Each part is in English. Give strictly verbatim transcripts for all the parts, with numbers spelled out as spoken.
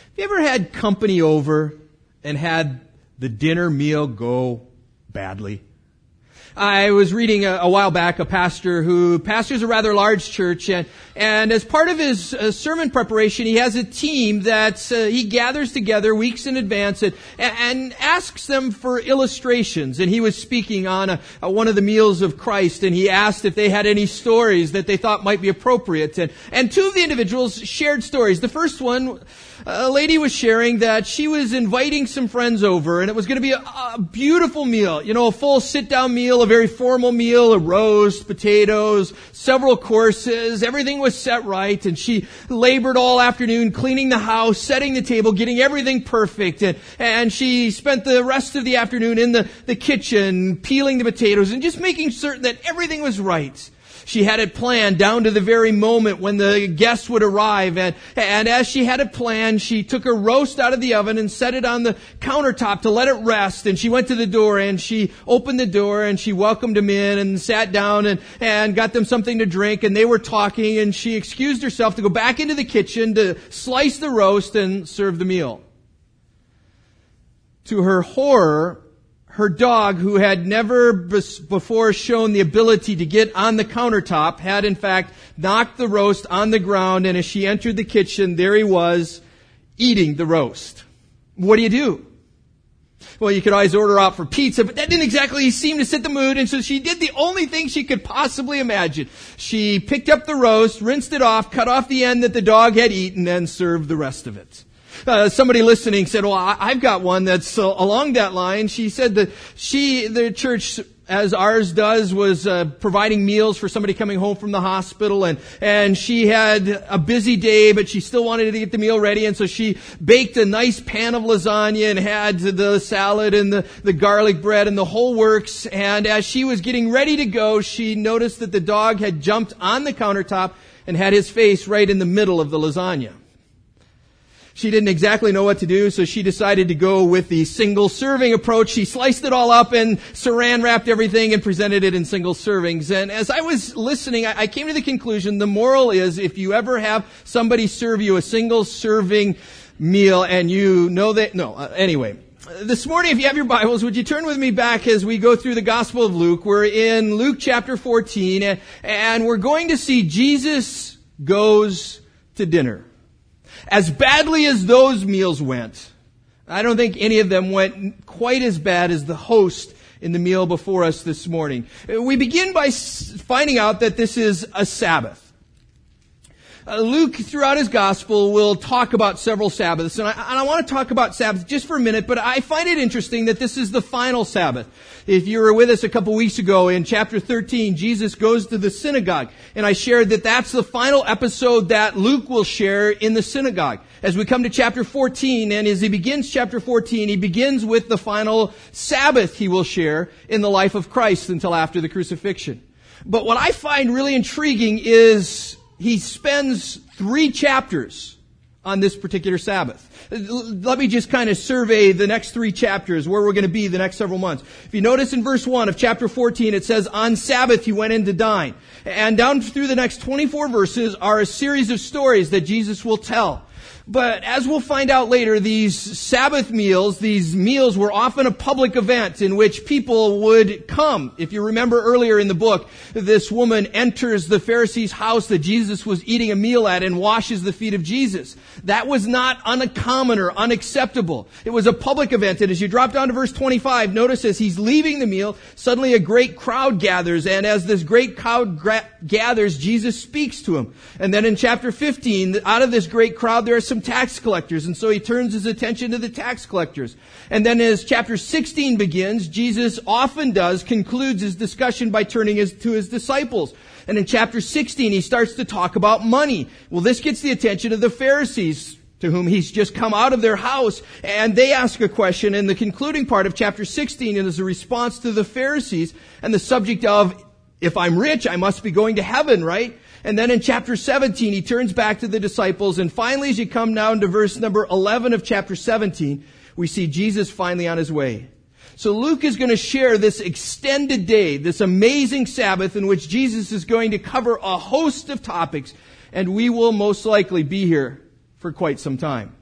Have you ever had company over and had the dinner meal go badly? I was reading a, a while back a pastor who pastors a rather large church, and, and as part of his uh, sermon preparation, he has a team that uh, he gathers together weeks in advance and, and asks them for illustrations. And he was speaking on a, a, one of the meals of Christ, and he asked if they had any stories that they thought might be appropriate. And, and two of the individuals shared stories. The first one, a lady was sharing that she was inviting some friends over, and it was going to be a, a beautiful meal, you know, a full sit-down meal, a very formal meal, a roast, potatoes, several courses. Everything was set right, and she labored all afternoon cleaning the house, setting the table, getting everything perfect, and, and she spent the rest of the afternoon in the, the kitchen peeling the potatoes and just making certain that everything was right. She had it planned down to the very moment when the guests would arrive. And, and as she had it planned, she took a roast out of the oven and set it on the countertop to let it rest. And she went to the door and she opened the door and she welcomed them in and sat down and, and got them something to drink. And they were talking, and she excused herself to go back into the kitchen to slice the roast and serve the meal. To her horror, her dog, who had never before shown the ability to get on the countertop, had in fact knocked the roast on the ground, and as she entered the kitchen, there he was, eating the roast. What do you do? Well, you could always order out for pizza, but that didn't exactly seem to set the mood, and so she did the only thing she could possibly imagine. She picked up the roast, rinsed it off, cut off the end that the dog had eaten, and served the rest of it. Uh, somebody listening said, well, I, I've got one that's uh, along that line. She said that she, the church, as ours does, was uh, providing meals for somebody coming home from the hospital, and, and she had a busy day, but she still wanted to get the meal ready, and so she baked a nice pan of lasagna and had the salad and the, the garlic bread and the whole works, and as she was getting ready to go, she noticed that the dog had jumped on the countertop and had his face right in the middle of the lasagna. She didn't exactly know what to do, so she decided to go with the single serving approach. She sliced it all up and saran wrapped everything and presented it in single servings. And as I was listening, I came to the conclusion the moral is, if you ever have somebody serve you a single serving meal and you know that, no, uh, anyway. This morning, if you have your Bibles, would you turn with me back as we go through the Gospel of Luke? We're in Luke chapter fourteen, and, and we're going to see Jesus goes to dinner. As badly as those meals went, I don't think any of them went quite as bad as the host in the meal before us this morning. We begin by finding out that this is a Sabbath. Uh, Luke, throughout his gospel, will talk about several Sabbaths, and I, and I want to talk about Sabbath just for a minute, but I find it interesting that this is the final Sabbath. If you were with us a couple weeks ago in chapter thirteen, Jesus goes to the synagogue, and I shared that that's the final episode that Luke will share in the synagogue. As we come to chapter fourteen, and as he begins chapter fourteen, he begins with the final Sabbath he will share in the life of Christ until after the crucifixion. But what I find really intriguing is he spends three chapters on this particular Sabbath. Let me just kind of survey the next three chapters, where we're going to be the next several months. If you notice in verse one of chapter fourteen, it says, on Sabbath he went in to dine. And down through the next twenty-four verses are a series of stories that Jesus will tell. But as we'll find out later, these Sabbath meals, these meals were often a public event in which people would come. If you remember earlier in the book, this woman enters the Pharisee's house that Jesus was eating a meal at and washes the feet of Jesus. That was not uncommon or unacceptable. It was a public event. And as you drop down to verse twenty-five, notice as he's leaving the meal, suddenly a great crowd gathers. And as this great crowd gra- gathers, Jesus speaks to him. And then in chapter fifteen, out of this great crowd, there are some tax collectors, and so he turns his attention to the tax collectors. And then as chapter sixteen begins, Jesus often does, concludes his discussion by turning his, to his disciples. And in chapter sixteen, he starts to talk about money. Well, this gets the attention of the Pharisees, to whom he's just come out of their house, and they ask a question, and the concluding part of chapter sixteen is a response to the Pharisees, and the subject of, if I'm rich, I must be going to heaven, right? And then in chapter seventeen, he turns back to the disciples. And finally, as you come down to verse number eleven of chapter seventeen, we see Jesus finally on his way. So Luke is going to share this extended day, this amazing Sabbath in which Jesus is going to cover a host of topics. And we will most likely be here for quite some time.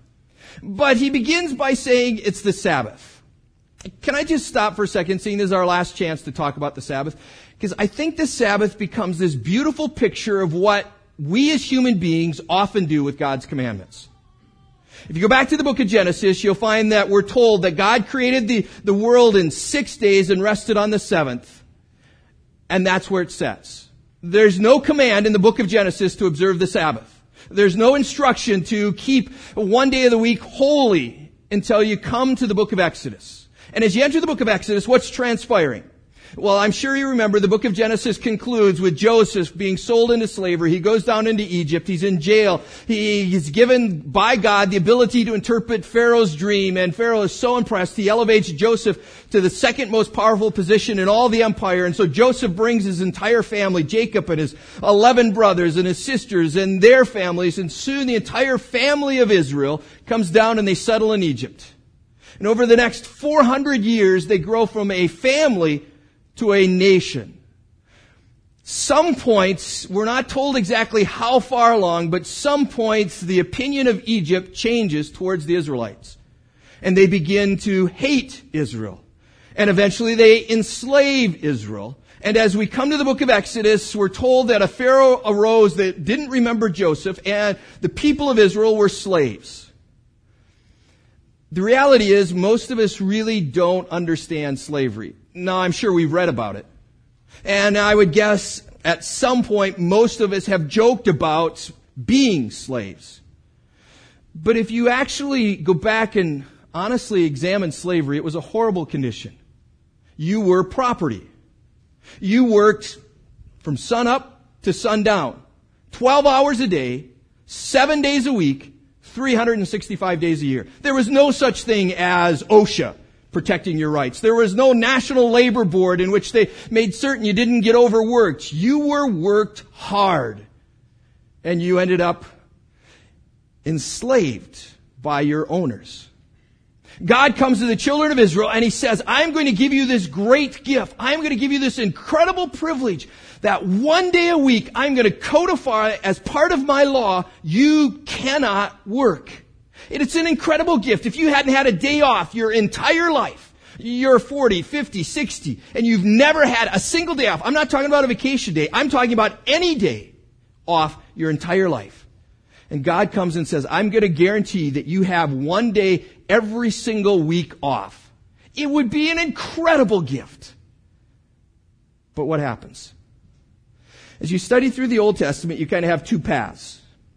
But he begins by saying it's the Sabbath. Can I just stop for a second, seeing this is our last chance to talk about the Sabbath? Because I think the Sabbath becomes this beautiful picture of what we as human beings often do with God's commandments. If you go back to the book of Genesis, you'll find that we're told that God created the, the world in six days and rested on the seventh. And that's where it says. There's no command in the book of Genesis to observe the Sabbath. There's no instruction to keep one day of the week holy until you come to the book of Exodus. And as you enter the book of Exodus, what's transpiring? Well, I'm sure you remember the book of Genesis concludes with Joseph being sold into slavery. He goes down into Egypt. He's in jail. He is given by God the ability to interpret Pharaoh's dream. And Pharaoh is so impressed, he elevates Joseph to the second most powerful position in all the empire. And so Joseph brings his entire family, Jacob and his eleven brothers and his sisters and their families. And soon the entire family of Israel comes down and they settle in Egypt. And over the next four hundred years, they grow from a family to a nation. Some points, we're not told exactly how far along, but some points the opinion of Egypt changes towards the Israelites. And they begin to hate Israel. And eventually they enslave Israel. And as we come to the book of Exodus, we're told that a Pharaoh arose that didn't remember Joseph, and the people of Israel were slaves. The reality is, most of us really don't understand slavery. Now, I'm sure we've read about it. And I would guess at some point most of us have joked about being slaves. But if you actually go back and honestly examine slavery, it was a horrible condition. You were property. You worked from sun up to sundown, twelve hours a day, seven days a week, three hundred sixty-five days a year. There was no such thing as OSHA protecting your rights. There was no National Labor Board in which they made certain you didn't get overworked. You were worked hard. And you ended up enslaved by your owners. God comes to the children of Israel and He says, I'm going to give you this great gift. I'm going to give you this incredible privilege that one day a week I'm going to codify as part of my law, you cannot work. It's an incredible gift. If you hadn't had a day off your entire life, you're forty, fifty, sixty, and you've never had a single day off. I'm not talking about a vacation day. I'm talking about any day off your entire life. And God comes and says, I'm going to guarantee that you have one day every single week off. It would be an incredible gift. But what happens? As you study through the Old Testament, you kind of have two paths.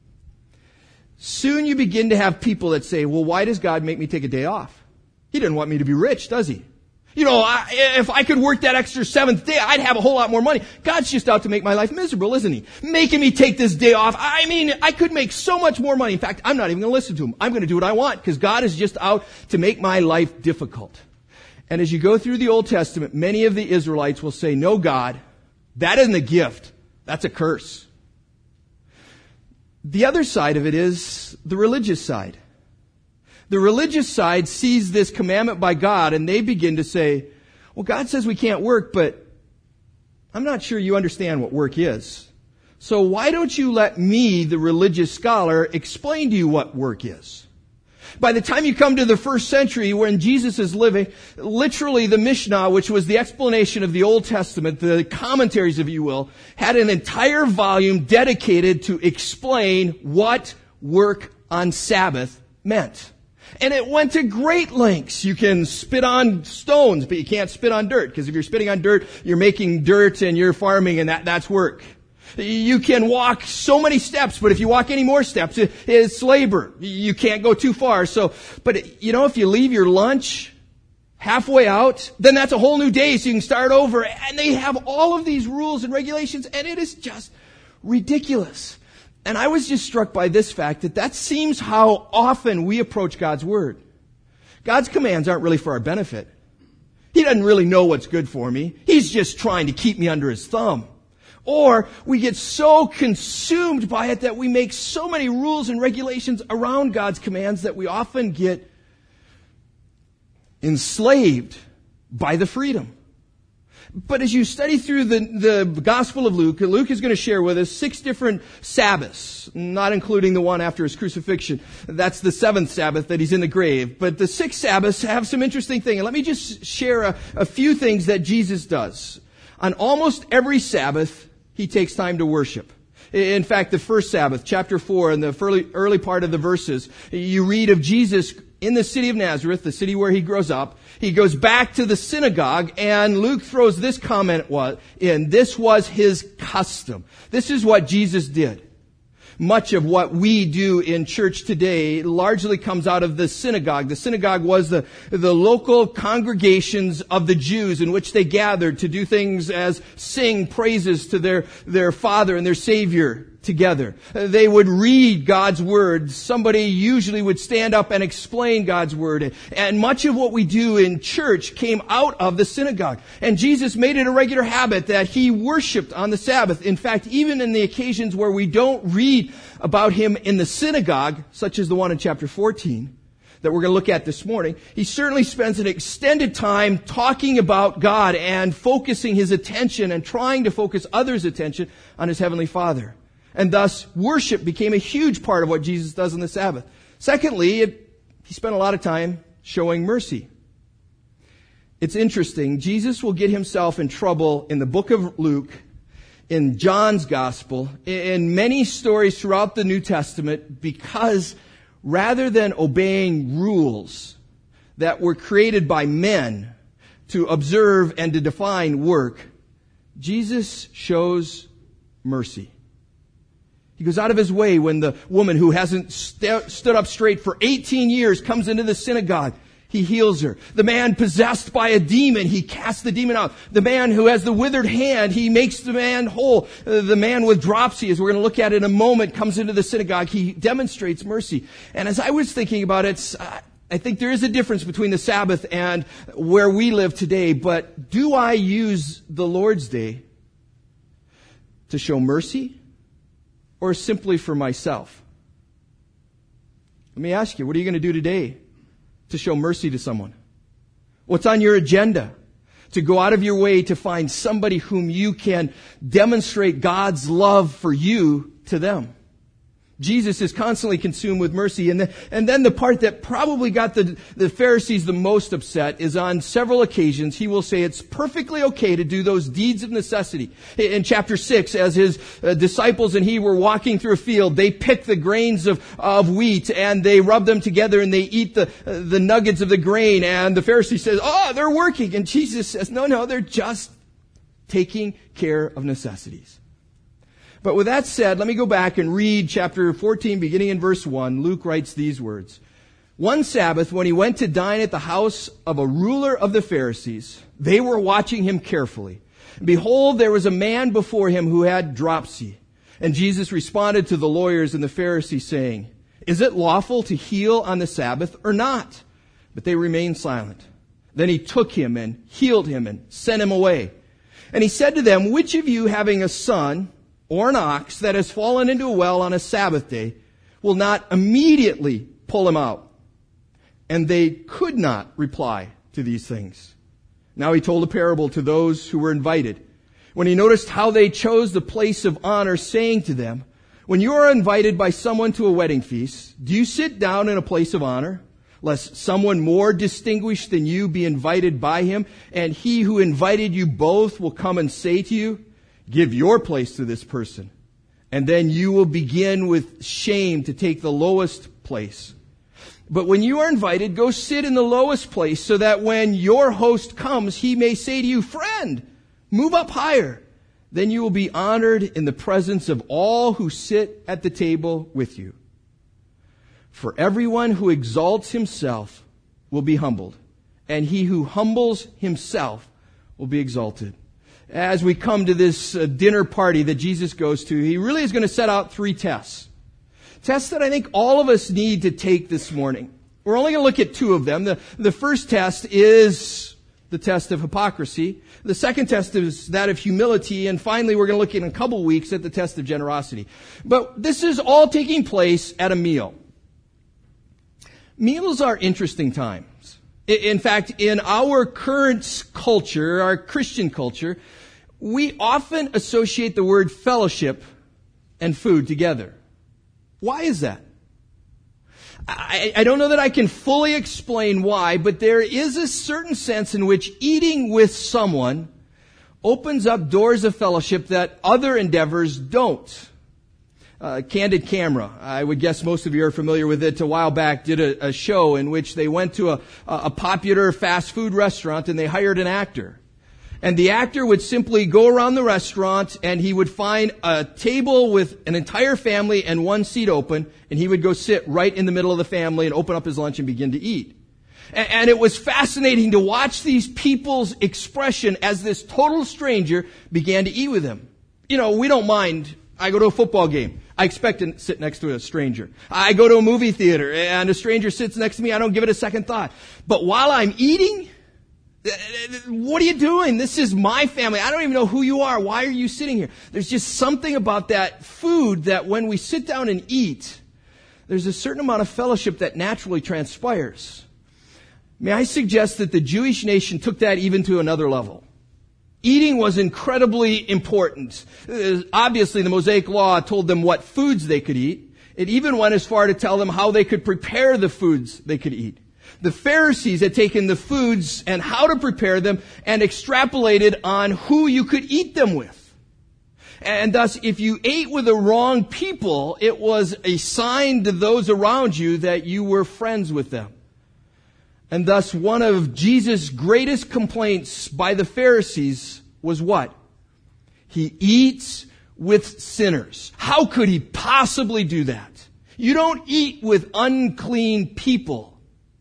Soon you begin to have people that say, well, why does God make me take a day off? He didn't want me to be rich, does He? You know, I, if I could work that extra seventh day, I'd have a whole lot more money. God's just out to make my life miserable, isn't He? Making me take this day off. I mean, I could make so much more money. In fact, I'm not even going to listen to Him. I'm going to do what I want because God is just out to make my life difficult. And as you go through the Old Testament, many of the Israelites will say, no, God, that isn't a gift. That's a curse. The other side of it is the religious side. The religious side sees this commandment by God and they begin to say, well, God says we can't work, but I'm not sure you understand what work is. So why don't you let me, the religious scholar, explain to you what work is? By the time you come to the first century when Jesus is living, literally the Mishnah, which was the explanation of the Old Testament, the commentaries, if you will, had an entire volume dedicated to explain what work on Sabbath meant. And it went to great lengths. You can spit on stones, but you can't spit on dirt, because if you're spitting on dirt, you're making dirt and you're farming, and that, that's work. You can walk so many steps, but if you walk any more steps, it, it's labor. You can't go too far. So, but you know, if you leave your lunch halfway out, then that's a whole new day, so you can start over. And they have all of these rules and regulations, and it is just ridiculous. And I was just struck by this fact that that seems how often we approach God's Word. God's commands aren't really for our benefit. He doesn't really know what's good for me. He's just trying to keep me under His thumb. Or we get so consumed by it that we make so many rules and regulations around God's commands that we often get enslaved by the freedom. But as you study through the, the Gospel of Luke, Luke is going to share with us six different Sabbaths, not including the one after his crucifixion. That's the seventh Sabbath that he's in the grave. But the six Sabbaths have some interesting things. And let me just share a, a few things that Jesus does. On almost every Sabbath, he takes time to worship. In fact, the first Sabbath, chapter four, in the early, early part of the verses, you read of Jesus in the city of Nazareth, the city where he grows up. He goes back to the synagogue, and Luke throws this comment in. This was his custom. This is what Jesus did. Much of what we do in church today largely comes out of the synagogue. The synagogue was the, the local congregations of the Jews in which they gathered to do things as sing praises to their, their Father and their Savior together. They would read God's Word. Somebody usually would stand up and explain God's Word. And much of what we do in church came out of the synagogue. And Jesus made it a regular habit that he worshiped on the Sabbath. In fact, even in the occasions where we don't read about him in the synagogue, such as the one in chapter fourteen, that we're going to look at this morning, he certainly spends an extended time talking about God and focusing his attention and trying to focus others' attention on his Heavenly Father. And thus, worship became a huge part of what Jesus does on the Sabbath. Secondly, it, he spent a lot of time showing mercy. It's interesting. Jesus will get himself in trouble in the book of Luke, in John's Gospel, in many stories throughout the New Testament, because rather than obeying rules that were created by men to observe and to define work, Jesus shows mercy. He goes out of his way when the woman who hasn't st- stood up straight for eighteen years comes into the synagogue. He heals her. The man possessed by a demon, he casts the demon out. The man who has the withered hand, he makes the man whole. Uh, the man with dropsy, as we're going to look at in a moment, comes into the synagogue. He demonstrates mercy. And as I was thinking about it, I think there is a difference between the Sabbath and where we live today. But do I use the Lord's Day to show mercy? Or simply for myself? Let me ask you, what are you going to do today to show mercy to someone? What's on your agenda? To go out of your way to find somebody whom you can demonstrate God's love for you to them. Jesus is constantly consumed with mercy. And, the, and then the part that probably got the, the Pharisees the most upset is on several occasions he will say it's perfectly okay to do those deeds of necessity. In chapter six, as his uh, disciples and he were walking through a field, they pick the grains of, of wheat and they rub them together and they eat the, uh, the nuggets of the grain. And the Pharisee says, oh, they're working. And Jesus says, no, no, they're just taking care of necessities. But with that said, let me go back and read chapter fourteen, beginning in verse one. Luke writes these words. One Sabbath, when he went to dine at the house of a ruler of the Pharisees, they were watching him carefully. Behold, there was a man before him who had dropsy. And Jesus responded to the lawyers and the Pharisees, saying, is it lawful to heal on the Sabbath or not? But they remained silent. Then he took him and healed him and sent him away. And he said to them, which of you, having a son or an ox that has fallen into a well on a Sabbath day, will not immediately pull him out? And they could not reply to these things. Now he told a parable to those who were invited. When he noticed how they chose the place of honor, saying to them, when you are invited by someone to a wedding feast, do you sit down in a place of honor, lest someone more distinguished than you be invited by him, and he who invited you both will come and say to you, give your place to this person, and then you will begin with shame to take the lowest place. But when you are invited, go sit in the lowest place, so that when your host comes, he may say to you, friend, move up higher. Then you will be honored in the presence of all who sit at the table with you. For everyone who exalts himself will be humbled, and he who humbles himself will be exalted. As we come to this uh, dinner party that Jesus goes to, he really is going to set out three tests. Tests that I think all of us need to take this morning. We're only going to look at two of them. The, the first test is the test of hypocrisy. The second test is that of humility. And finally, we're going to look in a couple weeks at the test of generosity. But this is all taking place at a meal. Meals are interesting times. In fact, in our current culture, our Christian culture, we often associate the word fellowship and food together. Why is that? I, I don't know that I can fully explain why, but there is a certain sense in which eating with someone opens up doors of fellowship that other endeavors don't. Uh, Candid Camera, I would guess most of you are familiar with it, a while back did a, a show in which they went to a, a popular fast food restaurant and they hired an actor. And the actor would simply go around the restaurant and he would find a table with an entire family and one seat open, and he would go sit right in the middle of the family and open up his lunch and begin to eat. And, and it was fascinating to watch these people's expression as this total stranger began to eat with him. You know, we don't mind. I go to a football game. I expect to sit next to a stranger. I go to a movie theater and a stranger sits next to me. I don't give it a second thought. But while I'm eating, what are you doing? This is my family. I don't even know who you are. Why are you sitting here? There's just something about that food that when we sit down and eat, there's a certain amount of fellowship that naturally transpires. May I suggest that the Jewish nation took that even to another level? Eating was incredibly important. Obviously, the Mosaic Law told them what foods they could eat. It even went as far to tell them how they could prepare the foods they could eat. The Pharisees had taken the foods and how to prepare them and extrapolated on who you could eat them with. And thus, if you ate with the wrong people, it was a sign to those around you that you were friends with them. And thus, one of Jesus' greatest complaints by the Pharisees was what? He eats with sinners. How could he possibly do that? You don't eat with unclean people.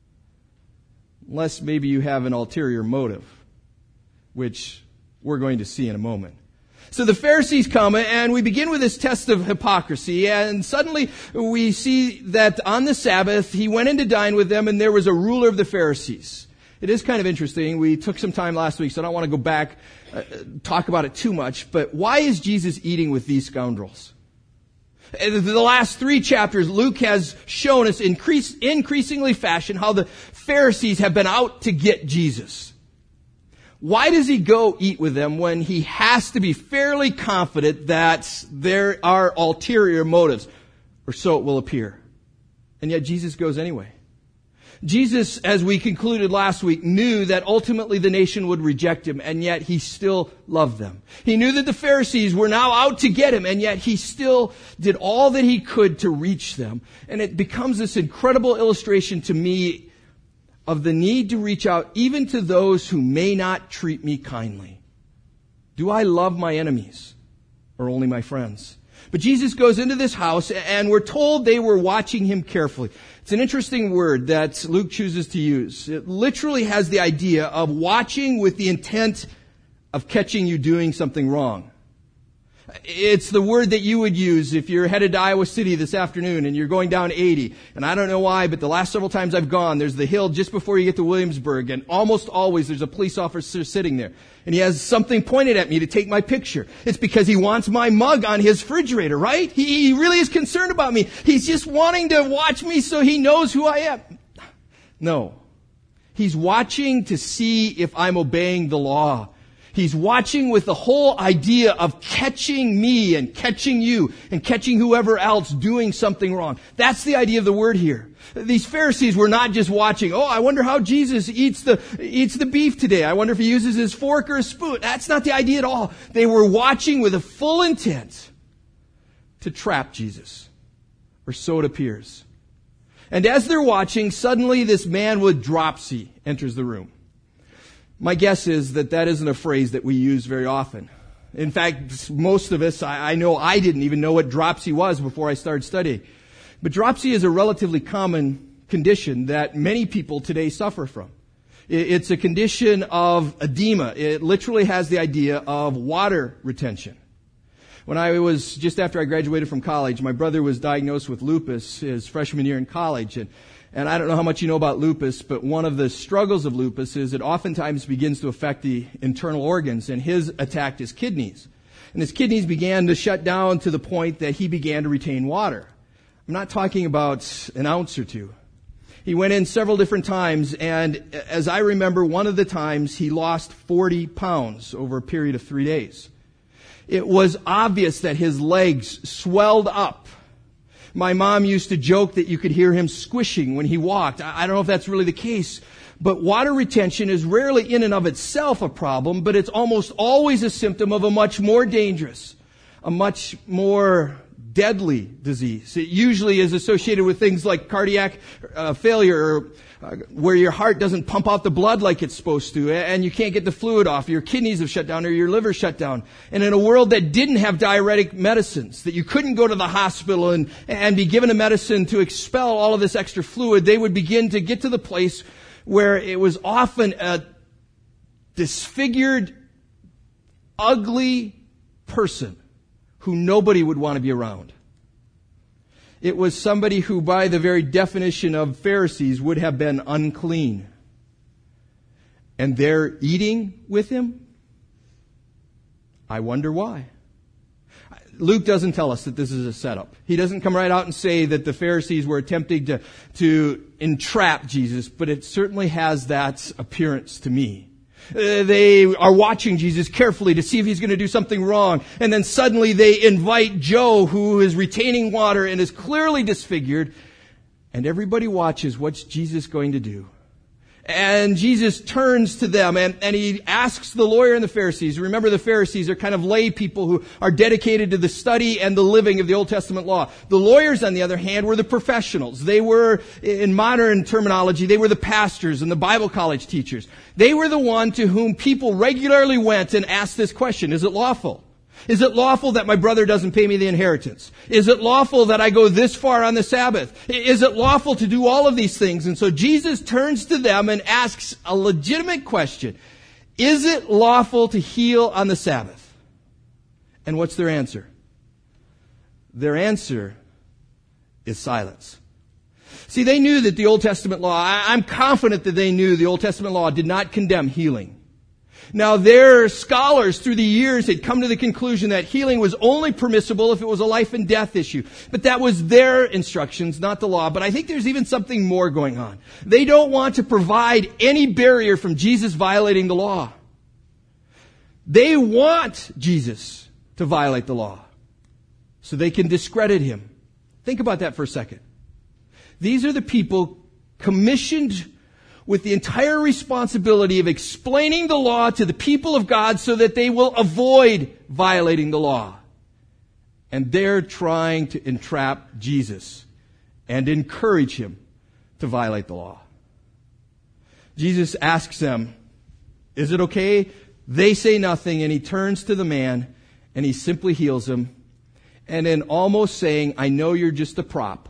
Unless maybe you have an ulterior motive, which we're going to see in a moment. So the Pharisees come, and we begin with this test of hypocrisy, and suddenly we see that on the Sabbath, he went in to dine with them, and there was a ruler of the Pharisees. It is kind of interesting. We took some time last week, so I don't want to go back, uh, talk about it too much, but why is Jesus eating with these scoundrels? In the last three chapters, Luke has shown us increase, increasingly fashion how the Pharisees have been out to get Jesus. Why does he go eat with them when he has to be fairly confident that there are ulterior motives? Or so it will appear. And yet Jesus goes anyway. Jesus, as we concluded last week, knew that ultimately the nation would reject him, and yet he still loved them. He knew that the Pharisees were now out to get him, and yet he still did all that he could to reach them. And it becomes this incredible illustration to me of the need to reach out even to those who may not treat me kindly. Do I love my enemies or only my friends? But Jesus goes into this house, and we're told they were watching him carefully. It's an interesting word that Luke chooses to use. It literally has the idea of watching with the intent of catching you doing something wrong. It's the word that you would use if you're headed to Iowa City this afternoon and you're going down eighty. And I don't know why, but the last several times I've gone, there's the hill just before you get to Williamsburg, and almost always there's a police officer sitting there. And he has something pointed at me to take my picture. It's because he wants my mug on his refrigerator, right? He, he really is concerned about me. He's just wanting to watch me so he knows who I am. No. He's watching to see if I'm obeying the law. He's watching with the whole idea of catching me and catching you and catching whoever else doing something wrong. That's the idea of the word here. These Pharisees were not just watching, oh, I wonder how Jesus eats the, eats the beef today. I wonder if he uses his fork or a spoon. That's not the idea at all. They were watching with a full intent to trap Jesus. Or so it appears. And as they're watching, suddenly this man with dropsy enters the room. My guess is that that isn't a phrase that we use very often. In fact, most of us, I, I know I didn't even know what dropsy was before I started studying. But dropsy is a relatively common condition that many people today suffer from. It, it's a condition of edema. It literally has the idea of water retention. When I was, just after I graduated from college, my brother was diagnosed with lupus his freshman year in college, and And I don't know how much you know about lupus, but one of the struggles of lupus is it oftentimes begins to affect the internal organs, and his attacked his kidneys. And his kidneys began to shut down to the point that he began to retain water. I'm not talking about an ounce or two. He went in several different times, and as I remember, one of the times he lost forty pounds over a period of three days. It was obvious that his legs swelled up. My mom used to joke that you could hear him squishing when he walked. I don't know if that's really the case, but water retention is rarely in and of itself a problem, but it's almost always a symptom of a much more dangerous, a much more deadly disease. It usually is associated with things like cardiac uh, failure, or, uh, where your heart doesn't pump out the blood like it's supposed to, and you can't get the fluid off. Your kidneys have shut down, or your liver shut down. And in a world that didn't have diuretic medicines, that you couldn't go to the hospital and, and be given a medicine to expel all of this extra fluid, they would begin to get to the place where it was often a disfigured, ugly person who nobody would want to be around. It was somebody who, by the very definition of Pharisees, would have been unclean. And they're eating with him? I wonder why. Luke doesn't tell us that this is a setup. He doesn't come right out and say that the Pharisees were attempting to, to entrap Jesus, but it certainly has that appearance to me. Uh, they are watching Jesus carefully to see if he's going to do something wrong. And then suddenly they invite Joe, who is retaining water and is clearly disfigured. And everybody watches what's Jesus going to do. And Jesus turns to them and, and he asks the lawyer and the Pharisees. Remember, the Pharisees are kind of lay people who are dedicated to the study and the living of the Old Testament law. The lawyers, on the other hand, were the professionals. They were, in modern terminology, they were the pastors and the Bible college teachers. They were the one to whom people regularly went and asked this question: is it lawful? Is it lawful that my brother doesn't pay me the inheritance? Is it lawful that I go this far on the Sabbath? Is it lawful to do all of these things? And so Jesus turns to them and asks a legitimate question. Is it lawful to heal on the Sabbath? And what's their answer? Their answer is silence. See, they knew that the Old Testament law, I'm confident that they knew the Old Testament law did not condemn healing. Now, their scholars through the years had come to the conclusion that healing was only permissible if it was a life and death issue. But that was their instructions, not the law. But I think there's even something more going on. They don't want to provide any barrier from Jesus violating the law. They want Jesus to violate the law so they can discredit him. Think about that for a second. These are the people commissioned with the entire responsibility of explaining the law to the people of God so that they will avoid violating the law. And they're trying to entrap Jesus and encourage him to violate the law. Jesus asks them, is it okay? They say nothing, and he turns to the man and he simply heals him. And then, almost saying, I know you're just a prop.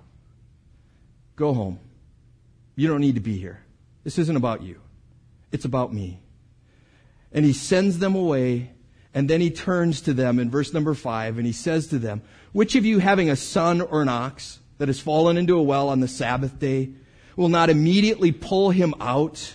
Go home. You don't need to be here. This isn't about you. It's about me. And he sends them away, and then he turns to them in verse number five, and he says to them, which of you, having a son or an ox that has fallen into a well on the Sabbath day, will not immediately pull him out?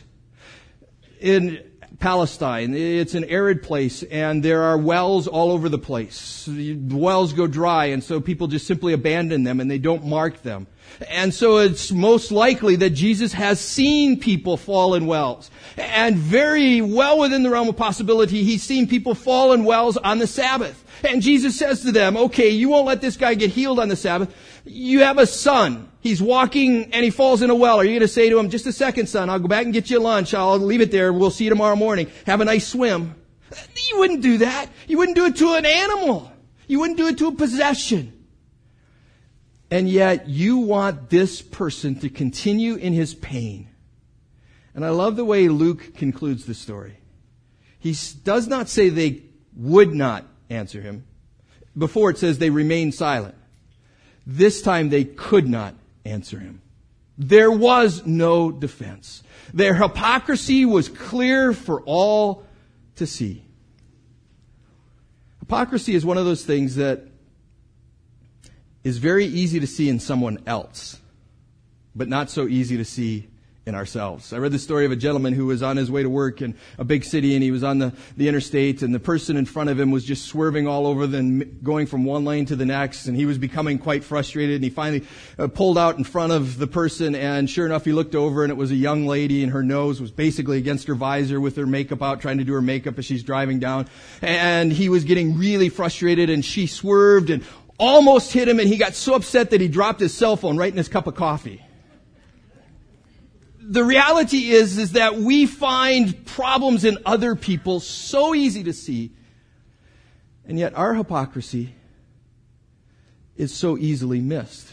In Palestine, it's an arid place, and there are wells all over the place. The wells go dry, and so people just simply abandon them, and they don't mark them. And so it's most likely that Jesus has seen people fall in wells. And very well within the realm of possibility, he's seen people fall in wells on the Sabbath. And Jesus says to them, okay, you won't let this guy get healed on the Sabbath. You have a son. He's walking and he falls in a well. Are you going to say to him, just a second, son, I'll go back and get you lunch. I'll leave it there. We'll see you tomorrow morning. Have a nice swim. You wouldn't do that. You wouldn't do it to an animal. You wouldn't do it to a possession. And yet you want this person to continue in his pain. And I love the way Luke concludes the story. He does not say they would not answer him. Before it says they remained silent. This time they could not answer him. There was no defense. Their hypocrisy was clear for all to see. Hypocrisy is one of those things that is very easy to see in someone else, but not so easy to see in ourselves. I read the story of a gentleman who was on his way to work in a big city, and he was on the, the interstate, and the person in front of him was just swerving all over, then going from one lane to the next, and he was becoming quite frustrated, and he finally uh, pulled out in front of the person, and sure enough, he looked over, and it was a young lady, and her nose was basically against her visor with her makeup out, trying to do her makeup as she's driving down, and he was getting really frustrated, and she swerved and almost hit him, and he got so upset that he dropped his cell phone right in his cup of coffee. The reality is, is that we find problems in other people so easy to see, and yet our hypocrisy is so easily missed.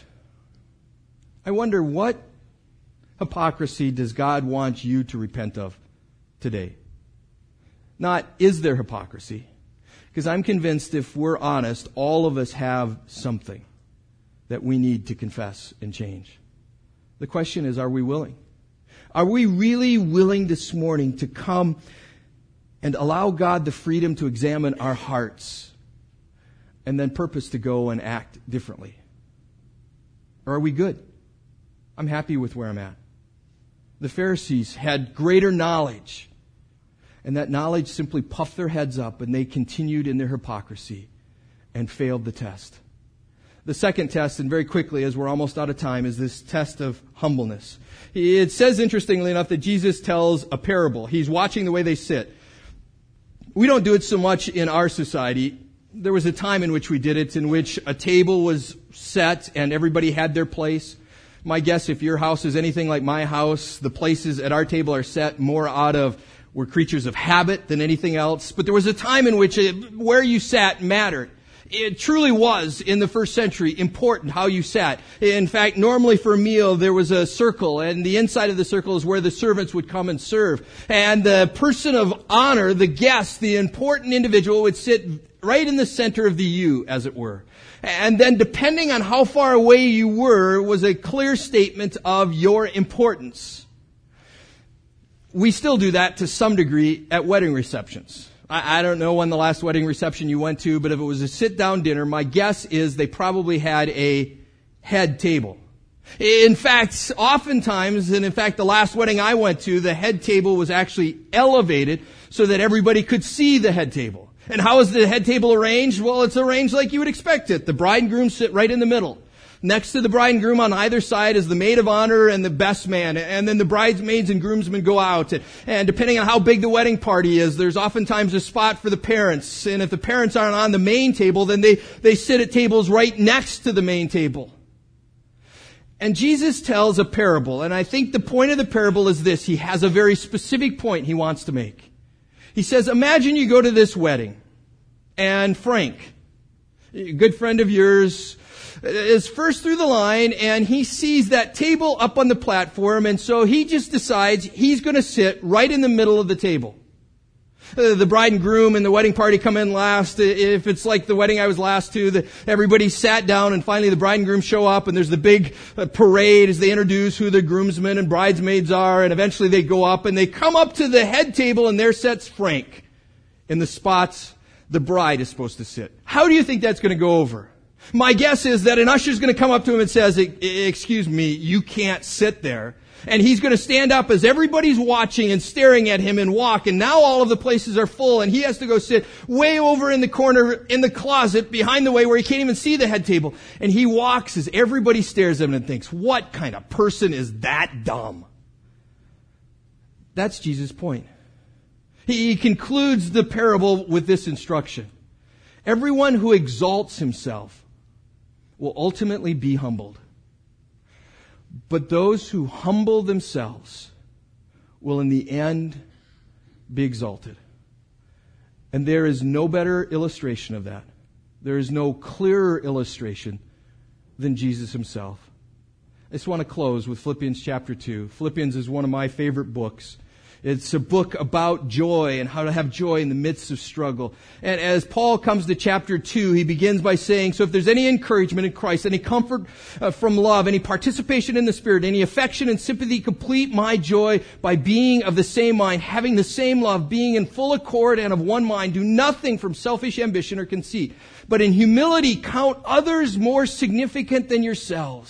I wonder, what hypocrisy does God want you to repent of today? Not, is there hypocrisy? Because I'm convinced if we're honest, all of us have something that we need to confess and change. The question is, are we willing? Are we really willing this morning to come and allow God the freedom to examine our hearts and then purpose to go and act differently? Or are we good? I'm happy with where I'm at. The Pharisees had greater knowledge, and that knowledge simply puffed their heads up, and they continued in their hypocrisy and failed the test. The second test, and very quickly as we're almost out of time, is this test of humbleness. It says, interestingly enough, that Jesus tells a parable. He's watching the way they sit. We don't do it so much in our society. There was a time in which we did it, in which a table was set and everybody had their place. My guess, if your house is anything like my house, the places at our table are set more out of, we're creatures of habit than anything else. But there was a time in which it, where you sat mattered. It truly was, in the first century, important how you sat. In fact, normally for a meal, there was a circle, and the inside of the circle is where the servants would come and serve. And the person of honor, the guest, the important individual, would sit right in the center of the U, as it were. And then, depending on how far away you were, was a clear statement of your importance. We still do that to some degree at wedding receptions. I don't know when the last wedding reception you went to, but if it was a sit-down dinner, my guess is they probably had a head table. In fact, oftentimes, and in fact the last wedding I went to, the head table was actually elevated so that everybody could see the head table. And how is the head table arranged? Well, it's arranged like you would expect it. The bride and groom sit right in the middle. Next to the bride and groom on either side is the maid of honor and the best man. And then the bridesmaids and groomsmen go out. And, and depending on how big the wedding party is, there's oftentimes a spot for the parents. And if the parents aren't on the main table, then they, they sit at tables right next to the main table. And Jesus tells a parable. And I think the point of the parable is this. He has a very specific point he wants to make. He says, imagine you go to this wedding. And Frank, a good friend of yours, is first through the line, and he sees that table up on the platform, and so he just decides he's going to sit right in the middle of the table. Uh, the bride and groom and the wedding party come in last. If it's like the wedding I was last to, the, everybody sat down, and finally the bride and groom show up, and there's the big uh, parade as they introduce who the groomsmen and bridesmaids are, and eventually they go up, and they come up to the head table, and there sits Frank in the spots the bride is supposed to sit. How do you think that's going to go over? My guess is that an usher's going to come up to him and says, excuse me, you can't sit there. And he's going to stand up as everybody's watching and staring at him and walk. And now all of the places are full, and he has to go sit way over in the corner in the closet behind the way where he can't even see the head table. And he walks as everybody stares at him and thinks, what kind of person is that dumb? That's Jesus' point. He concludes the parable with this instruction. Everyone who exalts himself will ultimately be humbled. But those who humble themselves will in the end be exalted. And there is no better illustration of that. There is no clearer illustration than Jesus himself. I just want to close with Philippians chapter two. Philippians is one of my favorite books. It's a book about joy and how to have joy in the midst of struggle. And as Paul comes to chapter two, he begins by saying, so if there's any encouragement in Christ, any comfort uh, from love, any participation in the Spirit, any affection and sympathy, complete my joy by being of the same mind, having the same love, being in full accord and of one mind. Do nothing from selfish ambition or conceit, but in humility count others more significant than yourselves.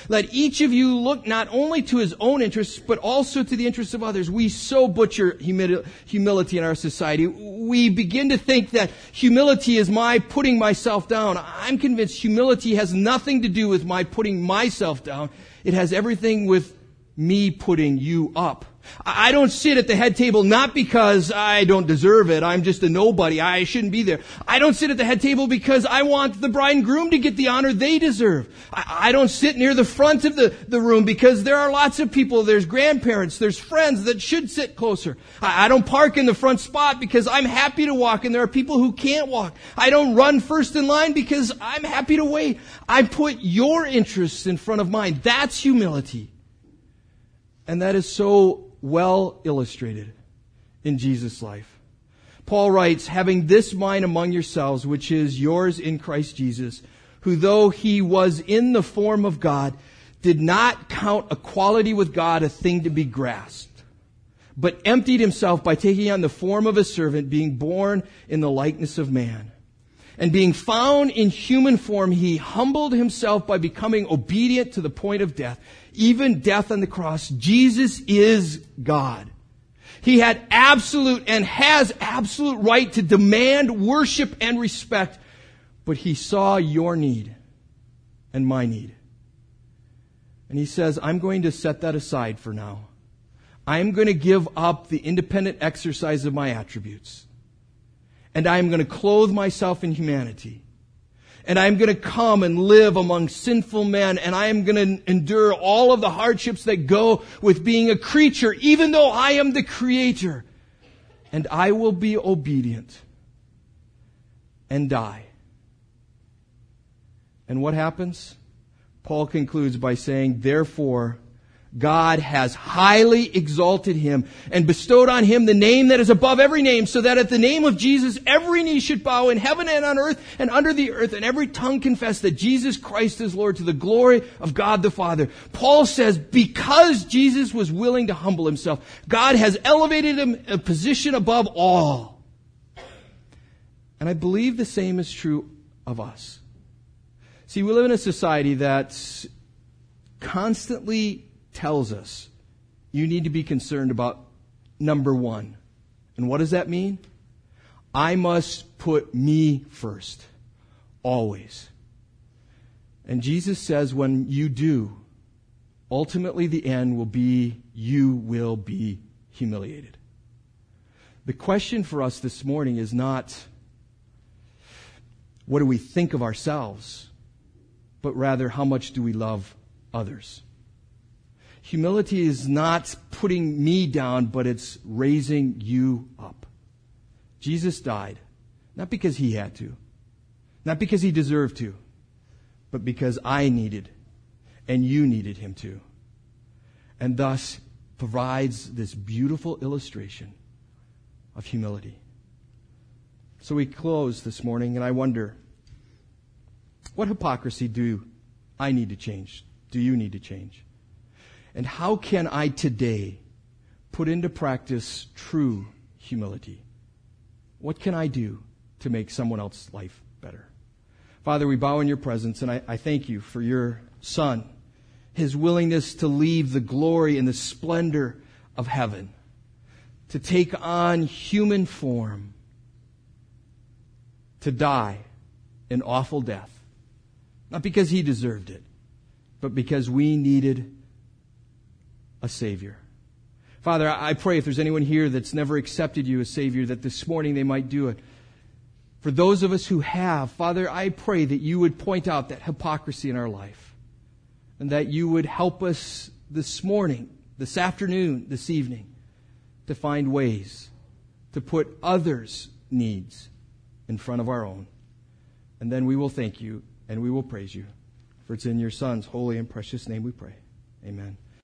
Let each of you look not only to his own interests, but also to the interests of others. We so butcher humi- humility in our society. We begin to think that humility is my putting myself down. I'm convinced humility has nothing to do with my putting myself down. It has everything with me putting you up. I don't sit at the head table not because I don't deserve it. I'm just a nobody. I shouldn't be there. I don't sit at the head table because I want the bride and groom to get the honor they deserve. I, I don't sit near the front of the, the room because there are lots of people. There's grandparents. There's friends that should sit closer. I, I don't park in the front spot because I'm happy to walk and there are people who can't walk. I don't run first in line because I'm happy to wait. I put your interests in front of mine. That's humility. And that is so well illustrated in Jesus' life. Paul writes, having this mind among yourselves, which is yours in Christ Jesus, who though he was in the form of God, did not count equality with God a thing to be grasped, but emptied himself by taking on the form of a servant, being born in the likeness of man. And being found in human form, he humbled himself by becoming obedient to the point of death, even death on the cross. Jesus is God. He had absolute and has absolute right to demand worship and respect, but he saw your need and my need. And he says, I'm going to set that aside for now. I'm going to give up the independent exercise of my attributes. And I am going to clothe myself in humanity. And I am going to come and live among sinful men. And I am going to endure all of the hardships that go with being a creature, even though I am the creator. And I will be obedient and die. And what happens? Paul concludes by saying, therefore, God has highly exalted him and bestowed on him the name that is above every name, so that at the name of Jesus every knee should bow in heaven and on earth and under the earth, and every tongue confess that Jesus Christ is Lord, to the glory of God the Father. Paul says because Jesus was willing to humble himself, God has elevated him a position above all. And I believe the same is true of us. See, we live in a society that constantly tells us you need to be concerned about number one. And what does that mean? I must put me first. Always. And Jesus says when you do, ultimately the end will be you will be humiliated. The question for us this morning is not what do we think of ourselves, but rather how much do we love others. Humility is not putting me down, but it's raising you up. Jesus died, not because he had to, not because he deserved to, but because I needed and you needed him to. And thus provides this beautiful illustration of humility. So we close this morning, and I wonder, what hypocrisy do I need to change? Do you need to change? And how can I today put into practice true humility? What can I do to make someone else's life better? Father, we bow in your presence, and I, I thank you for your Son, his willingness to leave the glory and the splendor of heaven, to take on human form, to die an awful death. Not because he deserved it, but because we needed a Savior. Father, I pray if there's anyone here that's never accepted you as Savior, that this morning they might do it. For those of us who have, Father, I pray that you would point out that hypocrisy in our life, and that you would help us this morning, this afternoon, this evening, to find ways to put others' needs in front of our own. And then we will thank you and we will praise you. For it's in your Son's holy and precious name we pray. Amen.